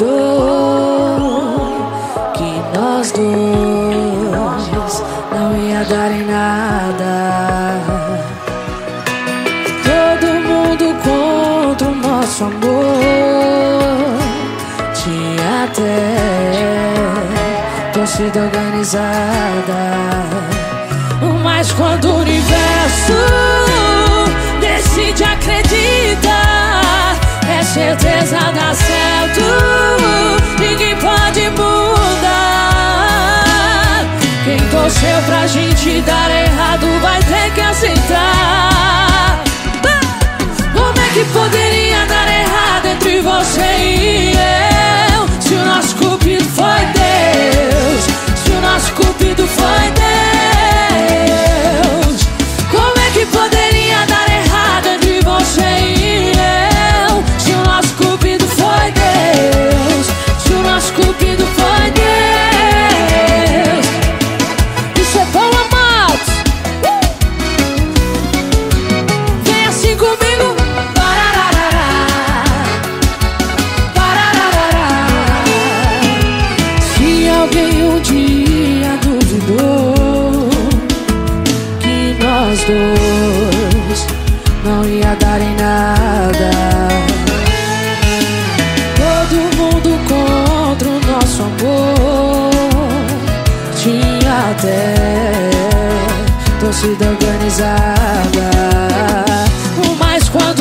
duvidou que nós dois não ia dar em nada. Todo mundo contra o nosso amor, tinha até torcida organizada. Mas quando o universo decide acreditar, é certeza dá certo, ninguém pode mudar. Quem torceu pra gente dar errado vai ter que aceitar. Como é que poderia dar errado entre você e eu, se o nosso cupido foi Deus, se o nosso cupido foi Deus? Como é que poderia dar errado entre você e eu, se o nosso cupido foi Deus, se o nosso cupido foi Deus? Isso é bom, amados. Vem assim comigo. Se alguém um dia duvidou que nós dois não ia dar em nada, todo mundo contra o nosso amor, tinha até torcida organizada. Mas quando